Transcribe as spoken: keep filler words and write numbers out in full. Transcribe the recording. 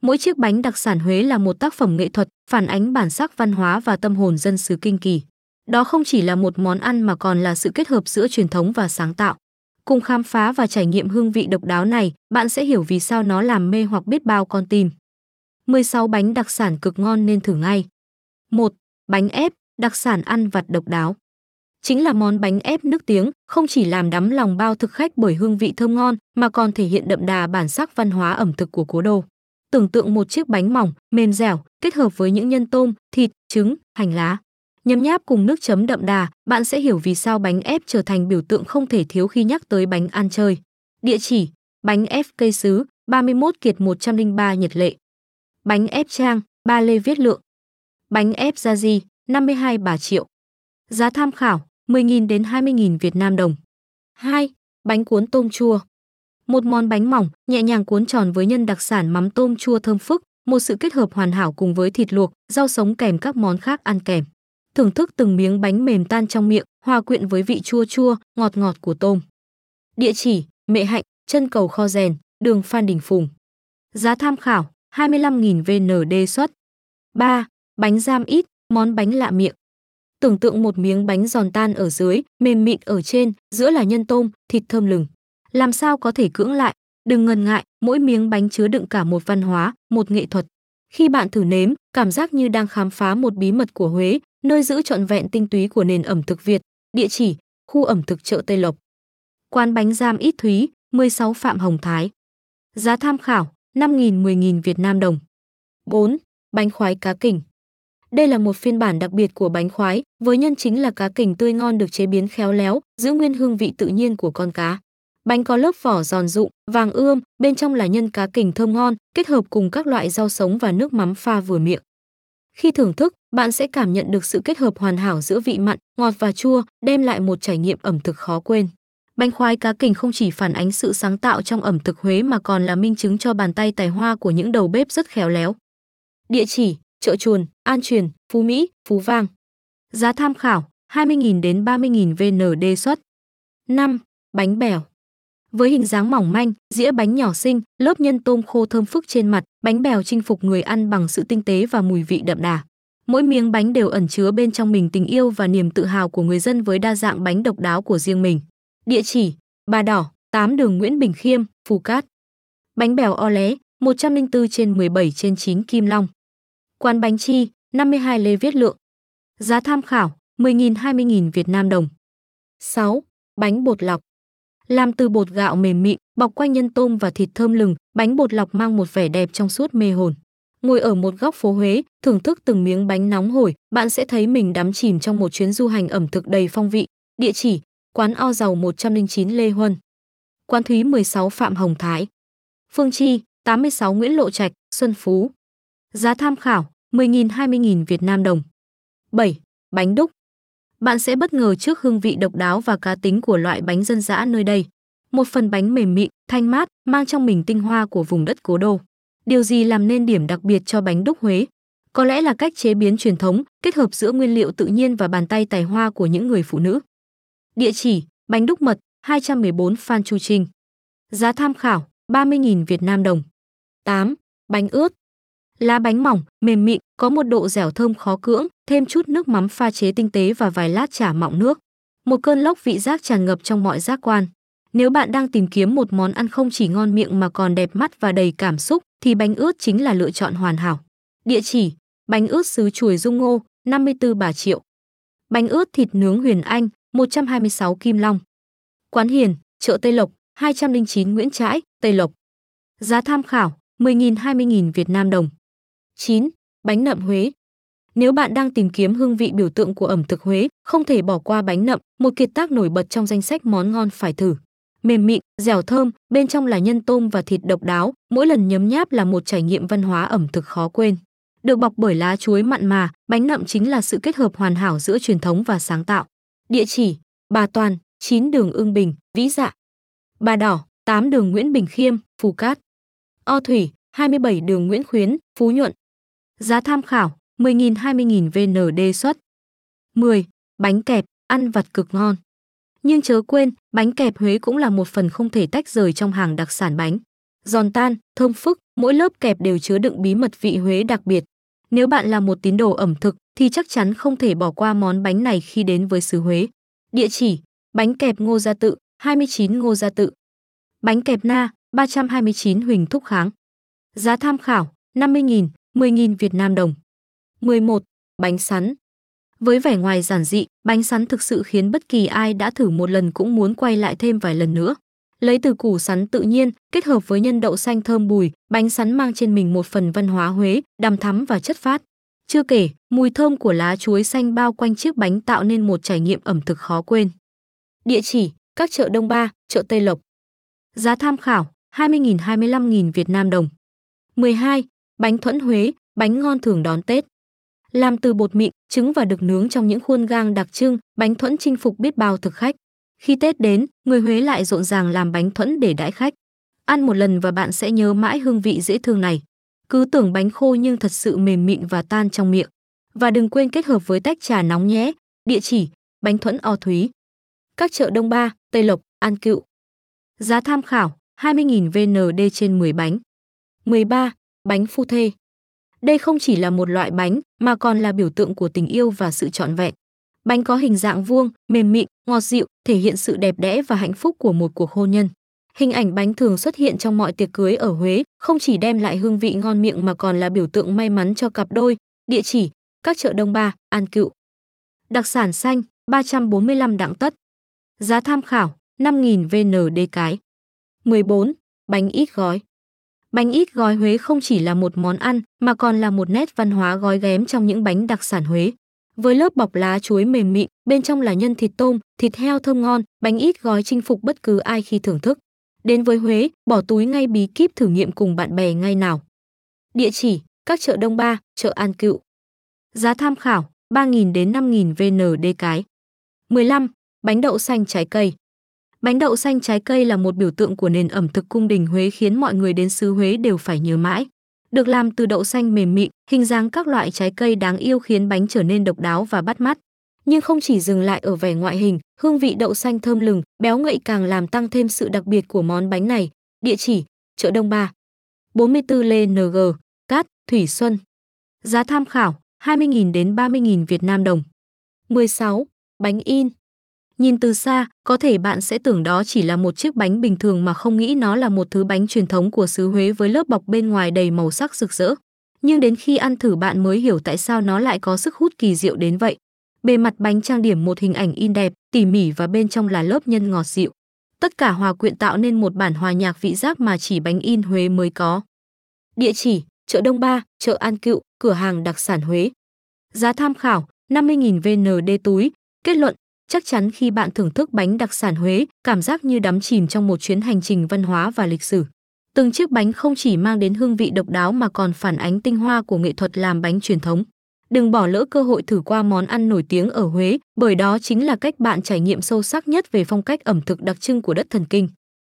Mỗi chiếc bánh đặc sản Huế là một tác phẩm nghệ thuật, phản ánh bản sắc văn hóa và tâm hồn dân xứ Kinh Kỳ. Đó không chỉ là một món ăn mà còn là sự kết hợp giữa truyền thống và sáng tạo. Cùng khám phá và trải nghiệm hương vị độc đáo này, bạn sẽ hiểu vì sao nó làm mê hoặc biết bao con tim. mười sáu bánh đặc sản cực ngon nên thử ngay. một. Bánh ép, đặc sản ăn vặt độc đáo. Chính là món bánh ép nước tiếng, không chỉ làm đắm lòng bao thực khách bởi hương vị thơm ngon mà còn thể hiện đậm đà bản sắc văn hóa ẩm thực của cố đô. Tưởng tượng một chiếc bánh mỏng, mềm dẻo, kết hợp với những nhân tôm, thịt, trứng, hành lá. Nhấm nháp cùng nước chấm đậm đà, bạn sẽ hiểu vì sao bánh ép trở thành biểu tượng không thể thiếu khi nhắc tới bánh ăn chơi. Địa chỉ: bánh ép Cây Sứ, ba mươi mốt Kiệt một trăm lẻ ba Nhật Lệ. Bánh ép Trang, ba Lê Viết Lượng. Bánh ép Gia Di, năm mươi hai Bà Triệu. Giá tham khảo: mười nghìn đến hai mươi nghìn Việt Nam đồng. hai. Bánh cuốn tôm chua. Một món bánh mỏng, nhẹ nhàng cuốn tròn với nhân đặc sản mắm tôm chua thơm phức, một sự kết hợp hoàn hảo cùng với thịt luộc, rau sống kèm các món khác ăn kèm. Thưởng thức từng miếng bánh mềm tan trong miệng, hòa quyện với vị chua chua, ngọt ngọt của tôm. Địa chỉ: Mệ Hạnh, chân cầu Kho Rèn, đường Phan Đình Phùng. Giá tham khảo: hai mươi lăm nghìn vê en đê xuất. ba. Bánh giam ít, món bánh lạ miệng. Tưởng tượng một miếng bánh giòn tan ở dưới, mềm mịn ở trên, giữa là nhân tôm, thịt thơm lừng. Làm sao có thể cưỡng lại, đừng ngần ngại, mỗi miếng bánh chứa đựng cả một văn hóa, một nghệ thuật. Khi bạn thử nếm, cảm giác như đang khám phá một bí mật của Huế, nơi giữ trọn vẹn tinh túy của nền ẩm thực Việt. Địa chỉ: khu ẩm thực chợ Tây Lộc. Quán bánh giam ít Thúy, mười sáu Phạm Hồng Thái. Giá tham khảo: năm nghìn mười nghìn Việt Nam đồng. bốn. Bánh khoái cá kình. Đây là một phiên bản đặc biệt của bánh khoái, với nhân chính là cá kình tươi ngon được chế biến khéo léo, giữ nguyên hương vị tự nhiên của con cá. Bánh có lớp vỏ giòn rụm, vàng ươm, bên trong là nhân cá kình thơm ngon, kết hợp cùng các loại rau sống và nước mắm pha vừa miệng. Khi thưởng thức, bạn sẽ cảm nhận được sự kết hợp hoàn hảo giữa vị mặn, ngọt và chua, đem lại một trải nghiệm ẩm thực khó quên. Bánh khoái cá kình không chỉ phản ánh sự sáng tạo trong ẩm thực Huế mà còn là minh chứng cho bàn tay tài hoa của những đầu bếp rất khéo léo. Địa chỉ: chợ Chuồn, An Truyền, Phú Mỹ, Phú Vang. Giá tham khảo: hai mươi nghìn đến ba mươi nghìn vê en đê xuất. năm. Bánh bèo. Với hình dáng mỏng manh, dĩa bánh nhỏ xinh, lớp nhân tôm khô thơm phức trên mặt, bánh bèo chinh phục người ăn bằng sự tinh tế và mùi vị đậm đà. Mỗi miếng bánh đều ẩn chứa bên trong mình tình yêu và niềm tự hào của người dân với đa dạng bánh độc đáo của riêng mình. Địa chỉ: Bà Đỏ, tám đường Nguyễn Bình Khiêm, Phú Cát. Bánh bèo O Lé, một trăm lẻ bốn trên mười bảy trên chín Kim Long. Quán bánh Chi, năm mươi hai Lê Viết Lượng. Giá tham khảo: mười nghìn hai mươi nghìn Việt Nam đồng. sáu. Bánh bột lọc. Làm từ bột gạo mềm mịn, bọc quanh nhân tôm và thịt thơm lừng, bánh bột lọc mang một vẻ đẹp trong suốt mê hồn. Ngồi ở một góc phố Huế, thưởng thức từng miếng bánh nóng hổi, bạn sẽ thấy mình đắm chìm trong một chuyến du hành ẩm thực đầy phong vị. Địa chỉ: quán O Giàu một trăm lẻ chín Lê Huân. Quán Thúy mười sáu Phạm Hồng Thái. Phương Chi, tám mươi sáu Nguyễn Lộ Trạch, Xuân Phú. Giá tham khảo: mười nghìn hai mươi nghìn Việt Nam đồng. bảy. Bánh đúc. Bạn sẽ bất ngờ trước hương vị độc đáo và cá tính của loại bánh dân dã nơi đây. Một phần bánh mềm mịn, thanh mát, mang trong mình tinh hoa của vùng đất cố đô. Điều gì làm nên điểm đặc biệt cho bánh đúc Huế? Có lẽ là cách chế biến truyền thống, kết hợp giữa nguyên liệu tự nhiên và bàn tay tài hoa của những người phụ nữ. Địa chỉ: bánh đúc mật, hai trăm mười bốn Phan Chu Trinh. Giá tham khảo: ba mươi nghìn Việt Nam đồng. tám. Bánh ướt. Lá bánh mỏng, mềm mịn, có một độ dẻo thơm khó cưỡng, thêm chút nước mắm pha chế tinh tế và vài lát chả mọng nước. Một cơn lốc vị giác tràn ngập trong mọi giác quan. Nếu bạn đang tìm kiếm một món ăn không chỉ ngon miệng mà còn đẹp mắt và đầy cảm xúc, thì bánh ướt chính là lựa chọn hoàn hảo. Địa chỉ: bánh ướt xứ Chuồi Dung Ngô, năm mươi tư Bà Triệu. Bánh ướt thịt nướng Huyền Anh, một trăm hai mươi sáu Kim Long. Quán Hiền, chợ Tây Lộc, hai trăm lẻ chín Nguyễn Trãi, Tây Lộc. Giá tham khảo: mười nghìn hai mươi nghìn Việt Nam đồng. chín. Bánh nậm Huế. Nếu bạn đang tìm kiếm hương vị biểu tượng của ẩm thực Huế, không thể bỏ qua bánh nậm, một kiệt tác nổi bật trong danh sách món ngon phải thử. Mềm mịn, dẻo thơm, bên trong là nhân tôm và thịt độc đáo, mỗi lần nhấm nháp là một trải nghiệm văn hóa ẩm thực khó quên. Được bọc bởi lá chuối mặn mà, bánh nậm chính là sự kết hợp hoàn hảo giữa truyền thống và sáng tạo. Địa chỉ: Bà Toàn, chín đường Ưng Bình, Vĩ Dạ. Bà Đỏ, tám đường Nguyễn Bình Khiêm, Phú Cát. O Thủy, hai mươi bảy đường Nguyễn Khuyến, Phú Nhuận. Giá tham khảo: mười nghìn hai mươi nghìn vê en đê xuất. mười. Bánh kẹp, ăn vặt cực ngon. Nhưng chớ quên, bánh kẹp Huế cũng là một phần không thể tách rời trong hàng đặc sản bánh. giòn tan, thơm phức, mỗi lớp kẹp đều chứa đựng bí mật vị Huế đặc biệt. Nếu bạn là một tín đồ ẩm thực thì chắc chắn không thể bỏ qua món bánh này khi đến với xứ Huế. Địa chỉ: bánh kẹp Ngô Gia Tự, hai mươi chín Ngô Gia Tự. Bánh kẹp Na, ba trăm hai mươi chín Huỳnh Thúc Kháng. Giá tham khảo: năm mươi nghìn, mười nghìn Việt Nam đồng. mười một. Bánh sắn. Với vẻ ngoài giản dị, bánh sắn thực sự khiến bất kỳ ai đã thử một lần cũng muốn quay lại thêm vài lần nữa. Lấy từ củ sắn tự nhiên, kết hợp với nhân đậu xanh thơm bùi, bánh sắn mang trên mình một phần văn hóa Huế, đằm thắm và chất phác. Chưa kể, mùi thơm của lá chuối xanh bao quanh chiếc bánh tạo nên một trải nghiệm ẩm thực khó quên. Địa chỉ: các chợ Đông Ba, chợ Tây Lộc. Giá tham khảo: hai mươi nghìn, hai mươi lăm nghìn Việt Nam đồng. mười hai. Bánh thuẫn Huế, bánh ngon thường đón Tết. Làm từ bột mịn, trứng và được nướng trong những khuôn gang đặc trưng, bánh thuẫn chinh phục biết bao thực khách. Khi Tết đến, người Huế lại rộn ràng làm bánh thuẫn để đãi khách. Ăn một lần và bạn sẽ nhớ mãi hương vị dễ thương này. Cứ tưởng bánh khô nhưng thật sự mềm mịn và tan trong miệng. Và đừng quên kết hợp với tách trà nóng nhé. Địa chỉ: bánh thuẫn O Thúy. Các chợ Đông Ba, Tây Lộc, An Cựu. Giá tham khảo: hai mươi nghìn V N D trên mười bánh. mười ba. Bánh phu thê. Đây không chỉ là một loại bánh mà còn là biểu tượng của tình yêu và sự trọn vẹn. Bánh có hình dạng vuông, mềm mịn, ngọt dịu, thể hiện sự đẹp đẽ và hạnh phúc của một cuộc hôn nhân. Hình ảnh bánh thường xuất hiện trong mọi tiệc cưới ở Huế, không chỉ đem lại hương vị ngon miệng mà còn là biểu tượng may mắn cho cặp đôi. Địa chỉ: các chợ Đông Ba, An Cựu. Đặc sản xanh, ba trăm bốn mươi lăm Đặng Tất. Giá tham khảo: năm nghìn V N D cái. mười bốn. Bánh ít gói. Bánh ít gói Huế không chỉ là một món ăn mà còn là một nét văn hóa gói ghém trong những bánh đặc sản Huế. Với lớp bọc lá chuối mềm mịn, bên trong là nhân thịt tôm, thịt heo thơm ngon, bánh ít gói chinh phục bất cứ ai khi thưởng thức. Đến với Huế, bỏ túi ngay bí kíp thử nghiệm cùng bạn bè ngay nào. Địa chỉ: các chợ Đông Ba, chợ An Cựu. Giá tham khảo: ba nghìn đến năm nghìn V N D cái. mười lăm. Bánh đậu xanh trái cây. Bánh đậu xanh trái cây là một biểu tượng của nền ẩm thực cung đình Huế khiến mọi người đến xứ Huế đều phải nhớ mãi. Được làm từ đậu xanh mềm mịn, hình dáng các loại trái cây đáng yêu khiến bánh trở nên độc đáo và bắt mắt. Nhưng không chỉ dừng lại ở vẻ ngoại hình, hương vị đậu xanh thơm lừng, béo ngậy càng làm tăng thêm sự đặc biệt của món bánh này. Địa chỉ: chợ Đông Ba. bốn mươi tư Lê N G, Cát, Thủy Xuân. Giá tham khảo: hai mươi nghìn đến ba mươi nghìn Việt Nam đồng. mười sáu. Bánh in. Nhìn từ xa, có thể bạn sẽ tưởng đó chỉ là một chiếc bánh bình thường mà không nghĩ nó là một thứ bánh truyền thống của xứ Huế với lớp bọc bên ngoài đầy màu sắc rực rỡ. Nhưng đến khi ăn thử bạn mới hiểu tại sao nó lại có sức hút kỳ diệu đến vậy. Bề mặt bánh trang điểm một hình ảnh in đẹp, tỉ mỉ và bên trong là lớp nhân ngọt dịu. Tất cả hòa quyện tạo nên một bản hòa nhạc vị giác mà chỉ bánh in Huế mới có. Địa chỉ: chợ Đông Ba, chợ An Cựu, cửa hàng đặc sản Huế. Giá tham khảo: năm mươi nghìn V N D túi. Kết luận: chắc chắn khi bạn thưởng thức bánh đặc sản Huế, cảm giác như đắm chìm trong một chuyến hành trình văn hóa và lịch sử. Từng chiếc bánh không chỉ mang đến hương vị độc đáo mà còn phản ánh tinh hoa của nghệ thuật làm bánh truyền thống. Đừng bỏ lỡ cơ hội thử qua món ăn nổi tiếng ở Huế, bởi đó chính là cách bạn trải nghiệm sâu sắc nhất về phong cách ẩm thực đặc trưng của đất thần kinh.